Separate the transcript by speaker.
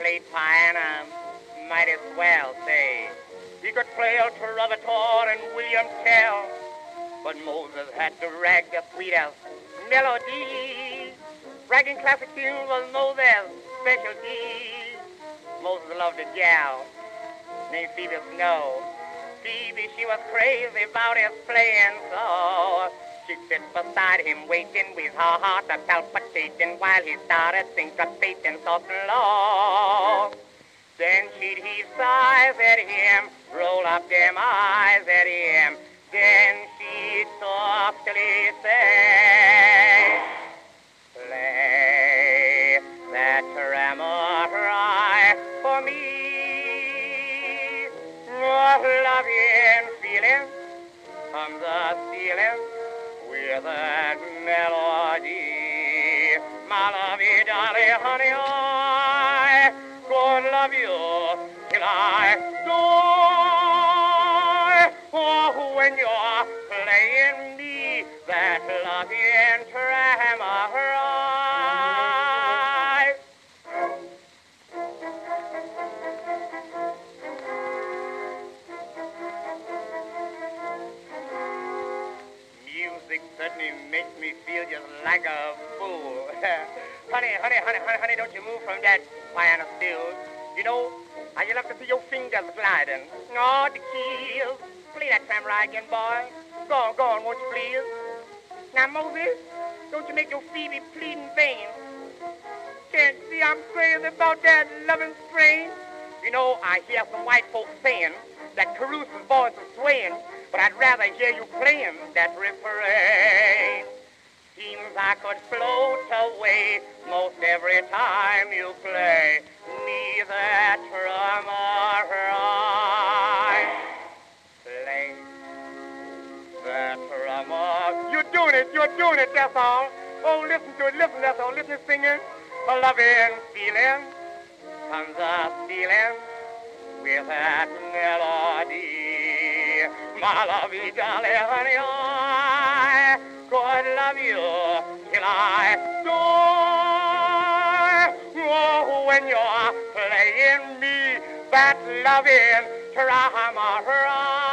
Speaker 1: played piano mighty swell, say. He could play El Trovatore and William Tell, but Moses had to rag the sweetest melody. Ragging classic tunes was Moses' specialty. Moses loved a gal named Phoebe Snow. Phoebe, she was crazy about his playing, so she'd sit beside him waiting with her heart a palpitating while he started syncopating soft and low. Then she'd heave sighs at him, roll up them eyes at him. Then she'd softly say, play that Tramarai for me. Oh, loving feeling from the ceiling with that melody. My lovey, dolly, honey, I could love you till I die. Oh, when you're playing me that loving Tramarai. Music certainly makes me feel just like a fool. honey, don't you move from that piano stool. You know, I just love to see your fingers gliding. Oh, the keys. Play that Tramarai again, boy. Go on, won't you please? Now, Moses, don't you make your Phoebe plead in vain. Can't you see I'm crazy about that loving strain? You know, I hear some white folks saying that Caruso's voice is swaying, but I'd rather hear you playing that refrain. Seems I could float away most every time you play me that Tramarai. Play that Tramarai. You're doing it, that's all. Oh, listen to it, that's all. Listen to singing. A loving feeling comes a stealing with that melody. My lovey, dolly, honey, I could love you till I die. Oh, when you're playing me that loving Tramarai.